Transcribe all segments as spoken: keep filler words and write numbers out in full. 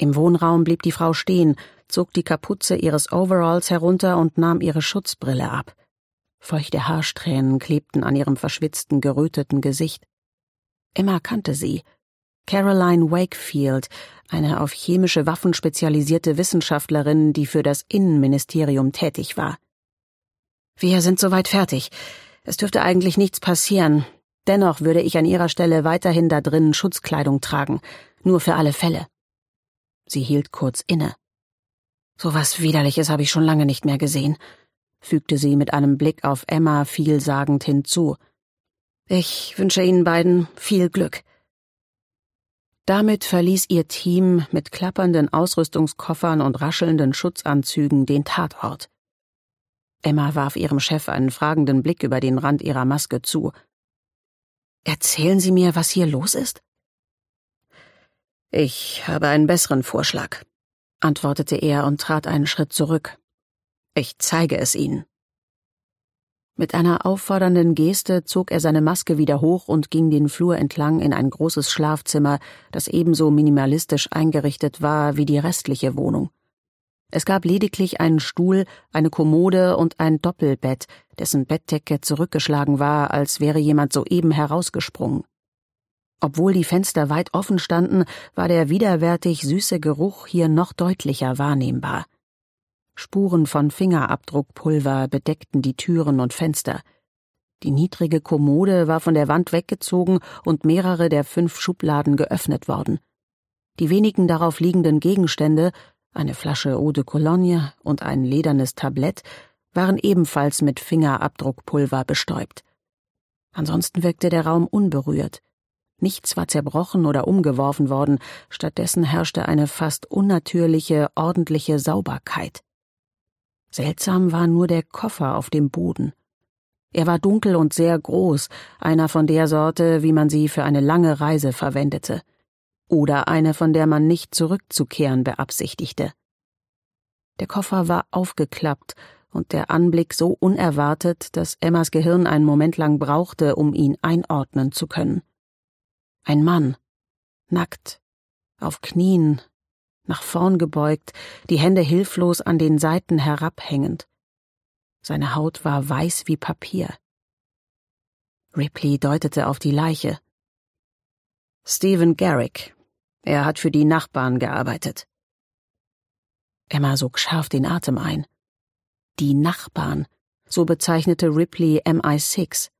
Im Wohnraum blieb die Frau stehen, zog die Kapuze ihres Overalls herunter und nahm ihre Schutzbrille ab. Feuchte Haarsträhnen klebten an ihrem verschwitzten, geröteten Gesicht. Emma kannte sie. Caroline Wakefield, eine auf chemische Waffen spezialisierte Wissenschaftlerin, die für das Innenministerium tätig war. »Wir sind soweit fertig. Es dürfte eigentlich nichts passieren. Dennoch würde ich an Ihrer Stelle weiterhin da drinnen Schutzkleidung tragen, nur für alle Fälle.« Sie hielt kurz inne. »So was Widerliches habe ich schon lange nicht mehr gesehen«, fügte sie mit einem Blick auf Emma vielsagend hinzu. »Ich wünsche Ihnen beiden viel Glück.« Damit verließ ihr Team mit klappernden Ausrüstungskoffern und raschelnden Schutzanzügen den Tatort. Emma warf ihrem Chef einen fragenden Blick über den Rand ihrer Maske zu. »Erzählen Sie mir, was hier los ist?« »Ich habe einen besseren Vorschlag«, antwortete er und trat einen Schritt zurück. »Ich zeige es Ihnen.« Mit einer auffordernden Geste zog er seine Maske wieder hoch und ging den Flur entlang in ein großes Schlafzimmer, das ebenso minimalistisch eingerichtet war wie die restliche Wohnung. Es gab lediglich einen Stuhl, eine Kommode und ein Doppelbett, dessen Bettdecke zurückgeschlagen war, als wäre jemand soeben herausgesprungen. Obwohl die Fenster weit offen standen, war der widerwärtig süße Geruch hier noch deutlicher wahrnehmbar. Spuren von Fingerabdruckpulver bedeckten die Türen und Fenster. Die niedrige Kommode war von der Wand weggezogen und mehrere der fünf Schubladen geöffnet worden. Die wenigen darauf liegenden Gegenstände, eine Flasche Eau de Cologne und ein ledernes Tablett, waren ebenfalls mit Fingerabdruckpulver bestäubt. Ansonsten wirkte der Raum unberührt. Nichts war zerbrochen oder umgeworfen worden, stattdessen herrschte eine fast unnatürliche, ordentliche Sauberkeit. Seltsam war nur der Koffer auf dem Boden. Er war dunkel und sehr groß, einer von der Sorte, wie man sie für eine lange Reise verwendete. Oder eine, von der man nicht zurückzukehren beabsichtigte. Der Koffer war aufgeklappt und der Anblick so unerwartet, dass Emmas Gehirn einen Moment lang brauchte, um ihn einordnen zu können. Ein Mann, nackt, auf Knien, nach vorn gebeugt, die Hände hilflos an den Seiten herabhängend. Seine Haut war weiß wie Papier. Ripley deutete auf die Leiche. »Stephen Garrick. Er hat für die Nachbarn gearbeitet.« Emma sog scharf den Atem ein. Die Nachbarn, so bezeichnete Ripley M I sechs.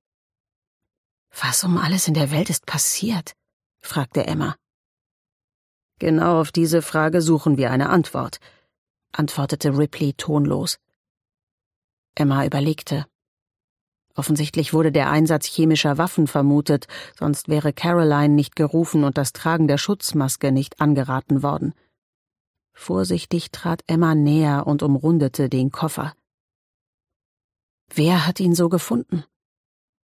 »Was um alles in der Welt ist passiert?« fragte Emma. »Genau auf diese Frage suchen wir eine Antwort«, antwortete Ripley tonlos. Emma überlegte. Offensichtlich wurde der Einsatz chemischer Waffen vermutet, sonst wäre Caroline nicht gerufen und das Tragen der Schutzmaske nicht angeraten worden. Vorsichtig trat Emma näher und umrundete den Koffer. »Wer hat ihn so gefunden?«